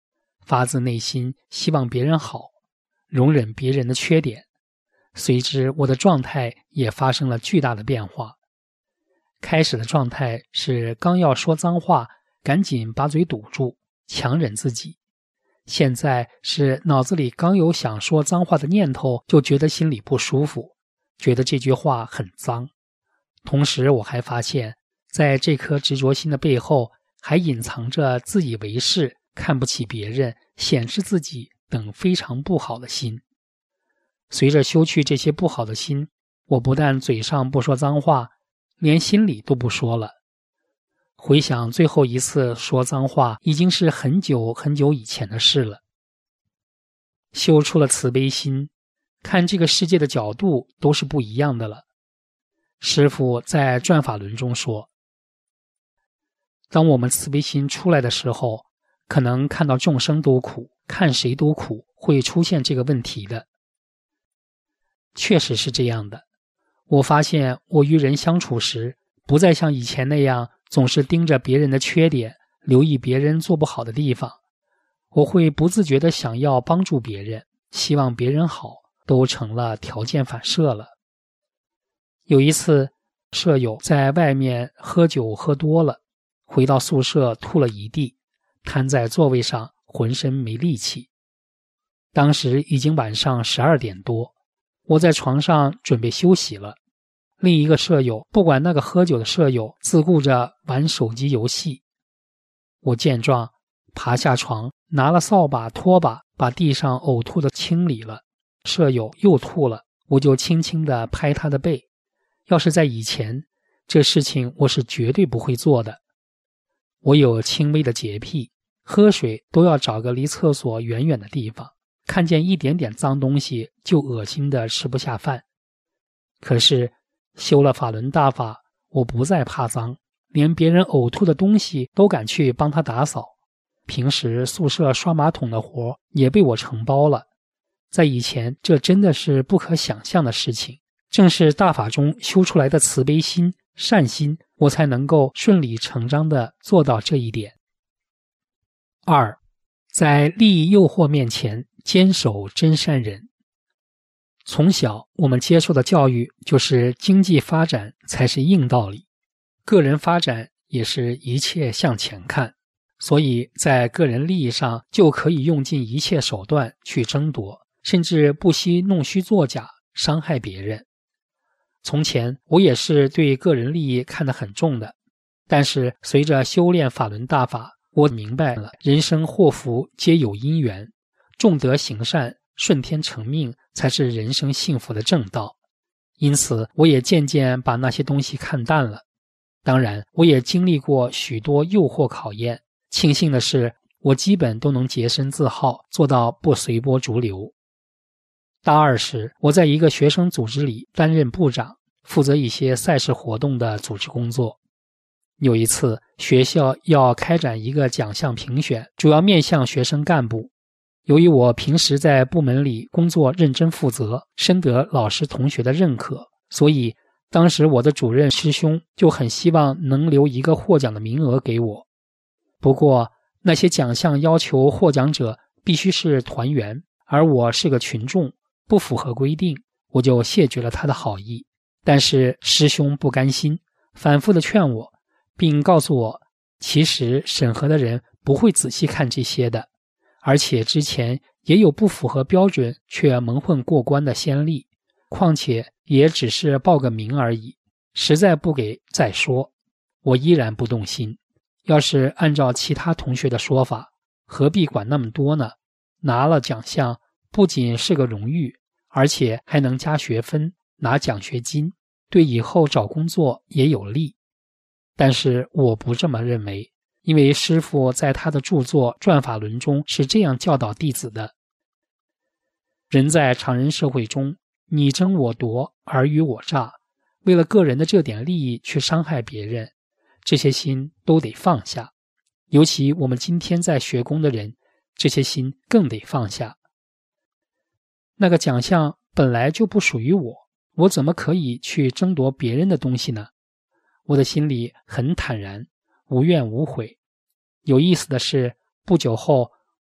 发自内心希望别人好，容忍别人的缺点，随之我的状态也发生了巨大的变化。开始的状态是刚要说脏话，赶紧把嘴堵住，强忍自己。现在是脑子里刚有想说脏话的念头，就觉得心里不舒服，觉得这句话很脏。同时我还发现，在这颗执着心的背后，还隐藏着自以为是、看不起别人、显示自己等非常不好的心。随着修去这些不好的心，我不但嘴上不说脏话，连心里都不说了。回想最后一次说脏话，已经是很久很久以前的事了。修出了慈悲心，看这个世界的角度都是不一样的了。师父在转法轮中说，当我们慈悲心出来的时候，可能看到众生都苦，看谁都苦，会出现这个问题的。确实是这样的。我发现我与人相处时，不再像以前那样总是盯着别人的缺点，留意别人做不好的地方。我会不自觉地想要帮助别人，希望别人好，都成了条件反射了。有一次，舍友在外面喝酒喝多了，回到宿舍吐了一地，瘫在座位上，浑身没力气。当时已经晚上十二点多，我在床上准备休息了。另一个舍友不管那个喝酒的舍友，自顾着玩手机游戏。我见状，爬下床，拿了扫把拖把，把地上呕吐的清理了。舍友又吐了，我就轻轻地拍他的背。要是在以前，这事情我是绝对不会做的。我有轻微的洁癖，喝水都要找个离厕所远远的地方，看见一点点脏东西就恶心的吃不下饭。可是修了法轮大法，我不再怕脏，连别人呕吐的东西都敢去帮他打扫。平时宿舍刷马桶的活也被我承包了。在以前，这真的是不可想象的事情。正是大法中修出来的慈悲心、善心，我才能够顺理成章地做到这一点。二，在利益诱惑面前坚守真善忍。从小我们接受的教育就是经济发展才是硬道理，个人发展也是一切向前看，所以在个人利益上就可以用尽一切手段去争夺，甚至不惜弄虚作假，伤害别人。从前我也是对个人利益看得很重的，但是随着修炼法轮大法，我明白了人生祸福皆有因缘，重德行善，顺天成命才是人生幸福的正道。因此我也渐渐把那些东西看淡了。当然我也经历过许多诱惑考验，庆幸的是我基本都能洁身自好，做到不随波逐流。大二时，我在一个学生组织里担任部长，负责一些赛事活动的组织工作。有一次，学校要开展一个奖项评选，主要面向学生干部。由于我平时在部门里工作认真负责，深得老师同学的认可，所以当时我的主任师兄就很希望能留一个获奖的名额给我。不过那些奖项要求获奖者必须是团员，而我是个群众，不符合规定，我就谢绝了他的好意。但是师兄不甘心，反复地劝我，并告诉我，其实审核的人不会仔细看这些的，而且之前也有不符合标准却蒙混过关的先例，况且也只是报个名而已，实在不给再说。我依然不动心，要是按照其他同学的说法，何必管那么多呢？拿了奖项不仅是个荣誉，而且还能加学分，拿奖学金，对以后找工作也有利。但是我不这么认为，因为师父在他的著作《转法轮》中是这样教导弟子的：人在常人社会中，你争我夺，尔虞我诈，为了个人的这点利益去伤害别人，这些心都得放下。尤其我们今天在学宫的人，这些心更得放下。那个奖项本来就不属于我，我怎么可以去争夺别人的东西呢？我的心里很坦然，无怨无悔。有意思的是，不久后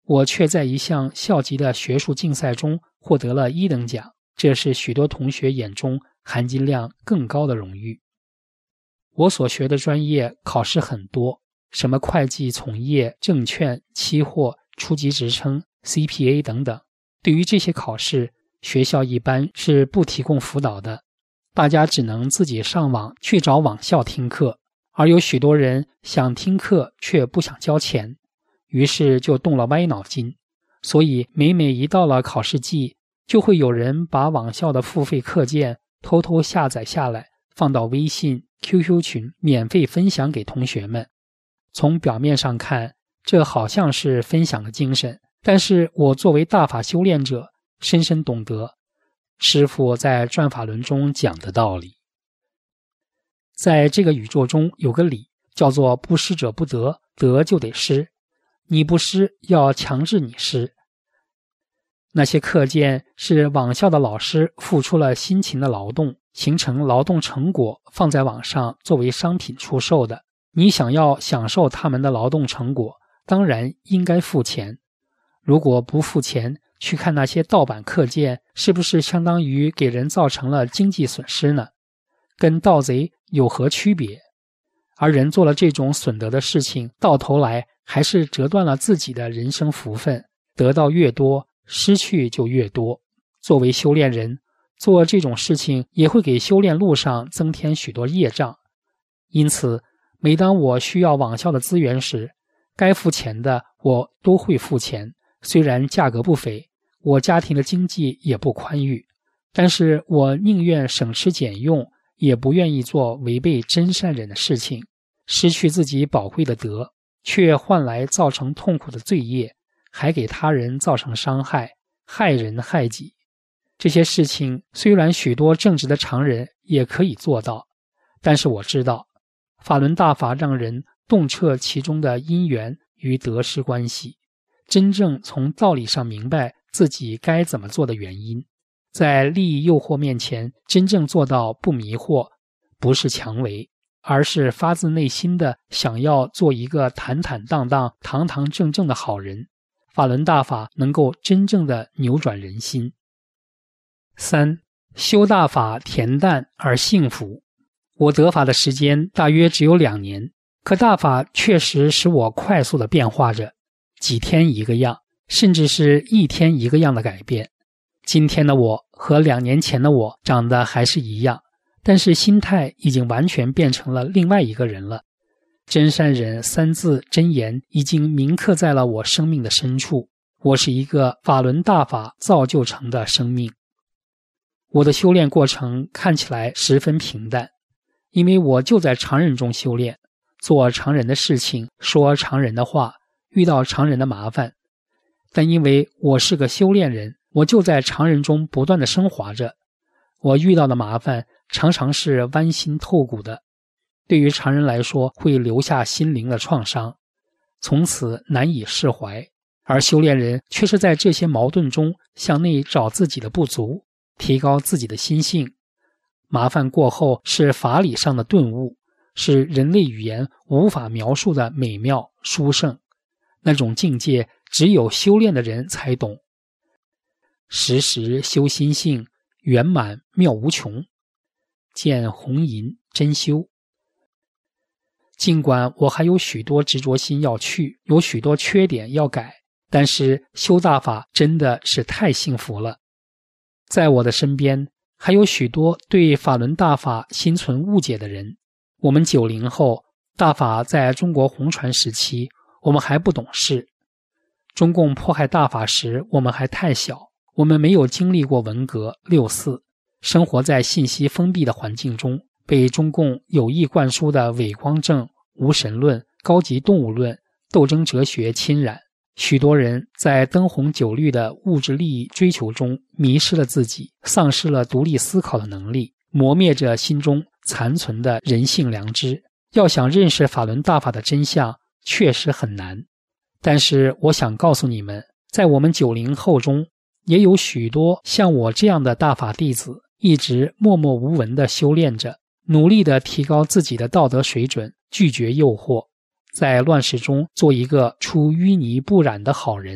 我却在一项校级的学术竞赛中获得了一等奖，这是许多同学眼中含金量更高的荣誉。我所学的专业考试很多，什么会计从业、证券、期货、初级职称、C P A 等等。对于这些考试，学校一般是不提供辅导的，大家只能自己上网去找网校听课，而有许多人想听课却不想交钱，于是就动了歪脑筋。所以每每一到了考试季，就会有人把网校的付费课件偷偷下载下来，放到微信、Q Q 群免费分享给同学们。从表面上看，这好像是分享的精神，但是我作为大法修炼者，深深懂得师父在转法轮中讲的道理。在这个宇宙中有个理，叫做不施者不得，得就得施，你不施，要强制你施。那些课件是网校的老师付出了辛勤的劳动，形成劳动成果，放在网上作为商品出售的。你想要享受他们的劳动成果，当然应该付钱。如果不付钱，去看那些盗版课件，是不是相当于给人造成了经济损失呢？跟盗贼有何区别？而人做了这种损德的事情，到头来还是折断了自己的人生福分，得到越多，失去就越多。作为修炼人，做这种事情也会给修炼路上增添许多业障。因此，每当我需要网校的资源时，该付钱的我都会付钱，虽然价格不菲，我家庭的经济也不宽裕，但是我宁愿省吃俭用，也不愿意做违背真善忍的事情，失去自己宝贵的德，却换来造成痛苦的罪业，还给他人造成伤害，害人害己。这些事情虽然许多正直的常人也可以做到，但是我知道法轮大法让人洞彻其中的因缘与得失关系，真正从道理上明白自己该怎么做的原因，在利益诱惑面前真正做到不迷惑，不是强为，而是发自内心的想要做一个坦坦荡荡、堂堂正正的好人。法轮大法能够真正的扭转人心。三、修大法恬淡而幸福。我得法的时间大约只有两年，可大法确实使我快速的变化着，几天一个样，甚至是一天一个样的改变。今天的我和两年前的我长得还是一样，但是心态已经完全变成了另外一个人了。真善忍三字真言已经铭刻在了我生命的深处，我是一个法轮大法造就成的生命。我的修炼过程看起来十分平淡，因为我就在常人中修炼，做常人的事情，说常人的话，遇到常人的麻烦。但因为我是个修炼人，我就在常人中不断的升华着，我遇到的麻烦常常是剜心透骨的，对于常人来说会留下心灵的创伤，从此难以释怀。而修炼人却是在这些矛盾中向内找自己的不足，提高自己的心性。麻烦过后是法理上的顿悟，是人类语言无法描述的美妙殊胜，那种境界只有修炼的人才懂。时时修心性，圆满妙无穷。见红银真修。尽管我还有许多执着心要去，有许多缺点要改，但是修大法真的是太幸福了。在我的身边还有许多对法轮大法心存误解的人。我们九零后，大法在中国红传时期，我们还不懂事。中共迫害大法时，我们还太小，我们没有经历过文革、六四，生活在信息封闭的环境中，被中共有意灌输的伪光正、无神论、高级动物论、斗争哲学侵染。许多人在灯红酒绿的物质利益追求中迷失了自己，丧失了独立思考的能力，磨灭着心中残存的人性良知。要想认识法轮大法的真相，确实很难。但是我想告诉你们，在我们九零后中，也有许多像我这样的大法弟子，一直默默无闻地修炼着，努力地提高自己的道德水准，拒绝诱惑，在乱世中做一个出淤泥不染的好人。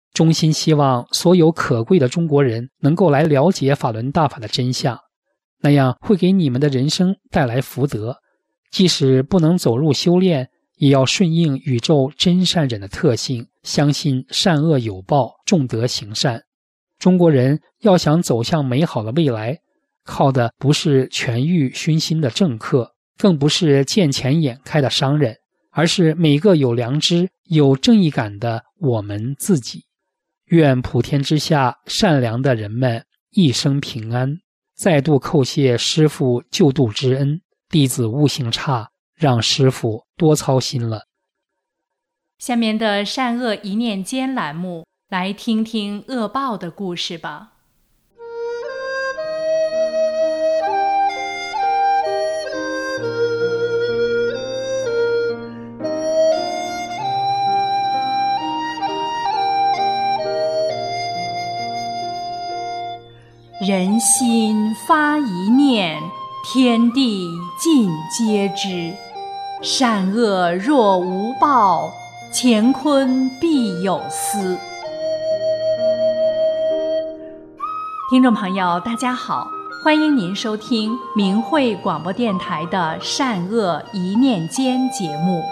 衷心希望所有可贵的中国人能够来了解法轮大法的真相，那样会给你们的人生带来福德。即使不能走入修炼，也要顺应宇宙真善忍的特性，相信善恶有报，重德行善。中国人要想走向美好的未来，靠的不是权欲熏心的政客，更不是见钱眼开的商人，而是每个有良知、有正义感的我们自己。愿普天之下善良的人们一生平安。再度叩谢师父救度之恩，弟子悟性差，让师父多操心了。 下面的善恶一念间栏目，来听听恶报的故事吧。人心发一念，天地尽皆知。善恶若无报，乾坤必有私。听众朋友大家好，欢迎您收听明慧广播电台的善恶一念间节目。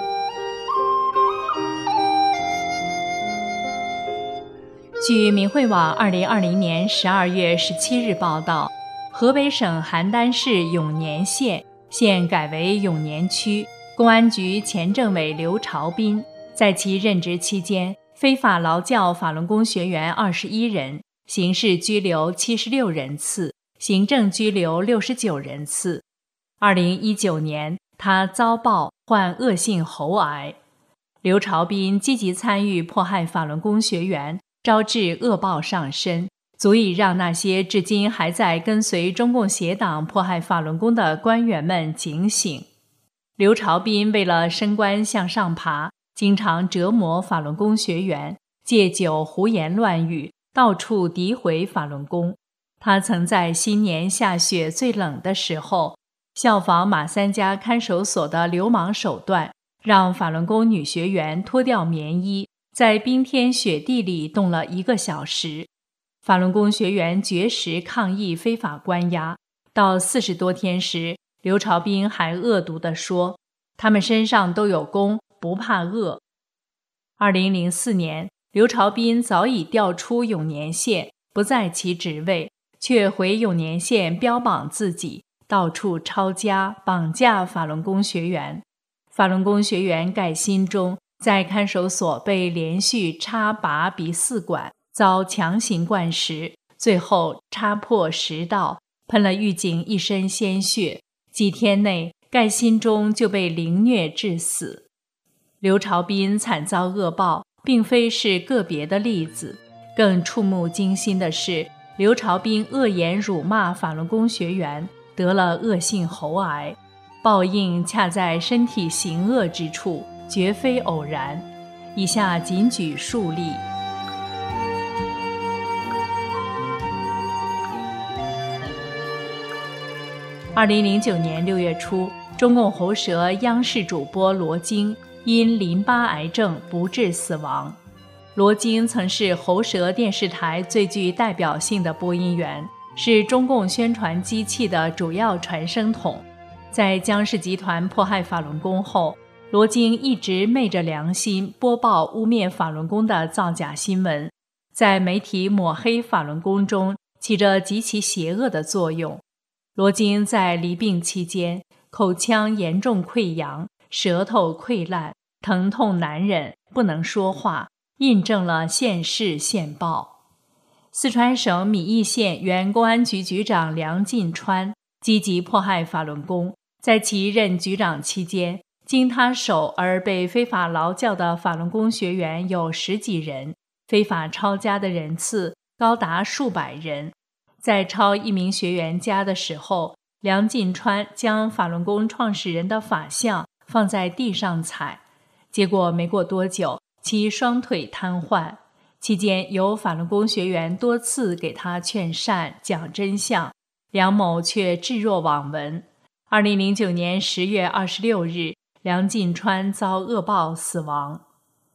据明慧网二零二零年十二月十七日报道，河北省邯郸市永年县现改为永年区，公安局前政委刘朝斌在其任职期间，非法劳教法轮功学员二十一人，刑事拘留七十六人次，行政拘留六十九人次。二零一九年，他遭曝患恶性喉癌。刘朝斌积极参与迫害法轮功学员，招致恶报上身，足以让那些至今还在跟随中共邪党迫害法轮功的官员们警醒。刘朝斌为了升官向上爬，经常折磨法轮功学员，借酒胡言乱语，到处诋毁法轮功。他曾在新年下雪最冷的时候，效仿马三家看守所的流氓手段，让法轮功女学员脱掉棉衣，在冰天雪地里冻了一个小时。法轮功学员绝食抗议非法关押，到四十多天时，刘朝斌还恶毒地说，他们身上都有功，不怕饿。二零零四年，刘朝斌早已调出永年县，不在其职位，却回永年县标榜自己，到处抄家绑架法轮功学员。法轮功学员盖新忠在看守所被连续插拔鼻饲管，遭强行灌食，最后插破食道，喷了狱警一身鲜血。几天内，盖新忠就被凌虐致死。刘朝斌惨遭恶报，并非是个别的例子。更触目惊心的是，刘朝斌恶言辱骂法轮功学员，得了恶性喉癌。报应恰在身体行恶之处，绝非偶然。以下仅举数例。二零零九年六月初，中共喉舌央视主播罗京因淋巴癌症不治死亡。罗京曾是喉舌电视台最具代表性的播音员，是中共宣传机器的主要传声筒。在江氏集团迫害法轮功后，罗京一直昧着良心播报污蔑法轮功的造假新闻，在媒体抹黑法轮功中起着极其邪恶的作用。罗京在离病期间，口腔严重溃疡，舌头溃烂，疼痛难忍，不能说话，印证了现世现报。四川省米易县原公安局局长梁进川积极迫害法轮功，在其任局长期间，经他手而被非法劳教的法轮功学员有十几人，非法抄家的人次高达数百人。在抄一名学员家的时候，梁进川将法轮功创始人的法像放在地上踩，结果没过多久，其双腿瘫痪。期间有法轮功学员多次给他劝善讲真相，梁某却置若罔闻。二零零九年十月二十六日，梁进川遭恶报死亡。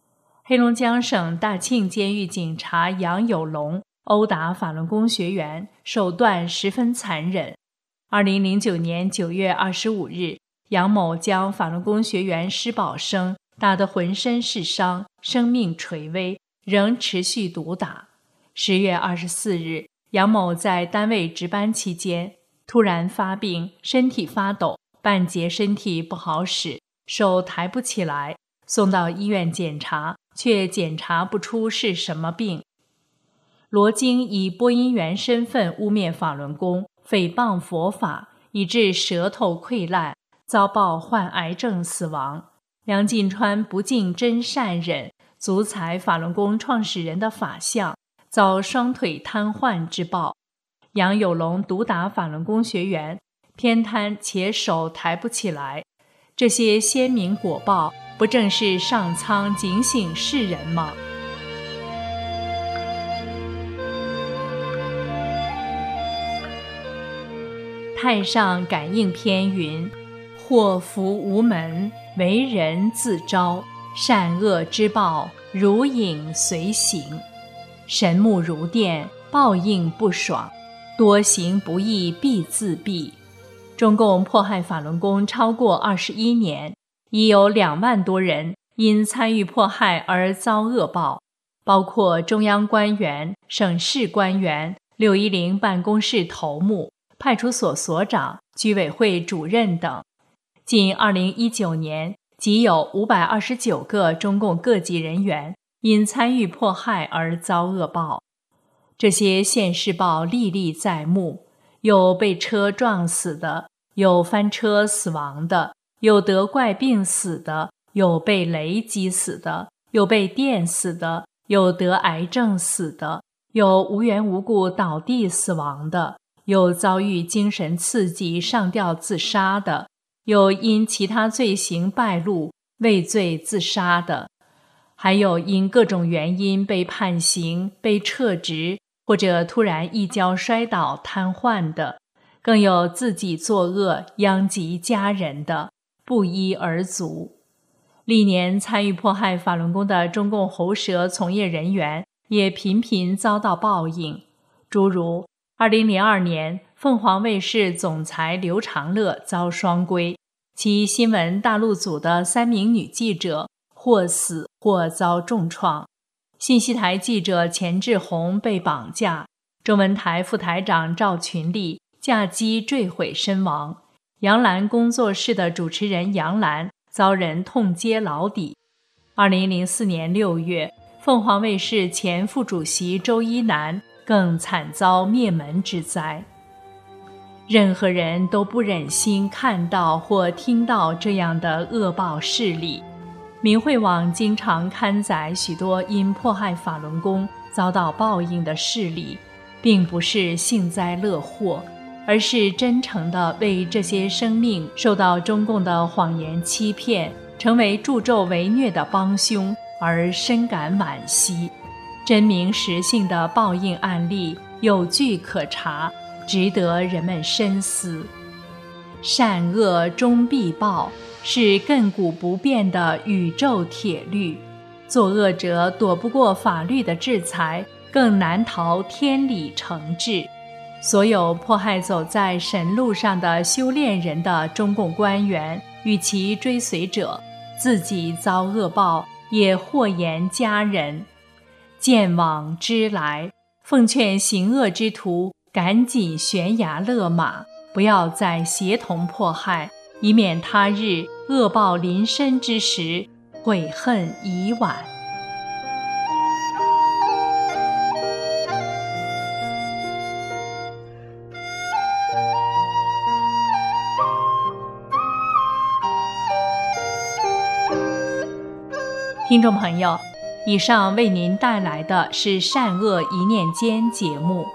黑龙江省大庆监狱警察杨有龙殴打法轮功学员，手段十分残忍。二零零九年九月二十五日，杨某将法轮功学员施宝生打得浑身是伤，生命垂危，仍持续毒打。十月二十四日，杨某在单位值班期间突然发病，身体发抖，半截身体不好使，手抬不起来，送到医院检查，却检查不出是什么病。罗京以播音员身份污蔑法轮功，诽谤佛法，以致舌头溃烂，遭报患癌症死亡。梁进川不敬真善忍，足踩法轮功创始人的法相，遭双腿瘫痪之报。杨有龙毒打法轮功学员，偏瘫且手抬不起来，这些鲜明果报，不正是上苍警醒世人吗？太上感应篇云：祸福无门，为人自招，善恶之报，如影随形。神目如电，报应不爽，多行不义必自毙。中共迫害法轮功超过二十一年，已有两万多人因参与迫害而遭恶报，包括中央官员、省市官员、六一零办公室头目、派出所所长、居委会主任等。仅二零一九年，即有五百二十九个中共各级人员因参与迫害而遭恶报。这些现世报历历在目，有被车撞死的，有翻车死亡的，有得怪病死的，有被雷击死的，有被电死的，有得癌症死的，有无缘无故倒地死亡的，有遭遇精神刺激上吊自杀的，有因其他罪行败露畏罪自杀的，还有因各种原因被判刑、被撤职或者突然一跤摔倒瘫痪的，更有自己作恶殃及家人的，不一而足。历年参与迫害法轮功的中共喉舌从业人员也频频遭到报应，诸如二零零二年凤凰卫视总裁刘长乐遭双规，其新闻大陆组的三名女记者或死或遭重创，信息台记者钱志红被绑架，中文台副台长赵群力驾机坠毁身亡，杨澜工作室的主持人杨澜遭人痛揭老底。二零零四年六月，凤凰卫视前副主席周一南更惨遭灭门之灾。任何人都不忍心看到或听到这样的恶报事例。明慧网经常刊载许多因迫害法轮功遭到报应的事例，并不是幸灾乐祸，而是真诚地为这些生命受到中共的谎言欺骗，成为助纣为虐的帮凶而深感惋惜。真名实姓的报应案例有据可查，值得人们深思。善恶终必报，是亘古不变的宇宙铁律，作恶者躲不过法律的制裁，更难逃天理惩治。所有迫害走在神路上的修炼人的中共官员与其追随者，自己遭恶报，也祸延家人。见往知来，奉劝行恶之徒赶紧悬崖勒马，不要再协同迫害，以免他日恶报临身之时，悔恨已晚。听众朋友，以上为您带来的是善恶一念间节目。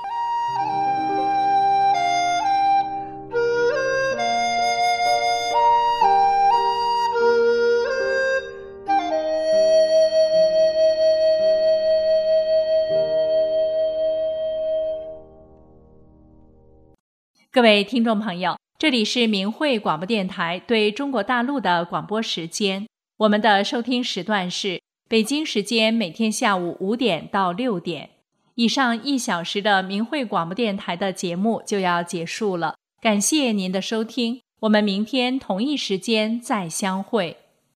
各位听众朋友，这里是明慧广播电台对中国大陆的广播时间，我们的收听时段是北京时间每天下午五点到六点。以上一小时的明慧广播电台的节目就要结束了，感谢您的收听，我们明天同一时间再相会。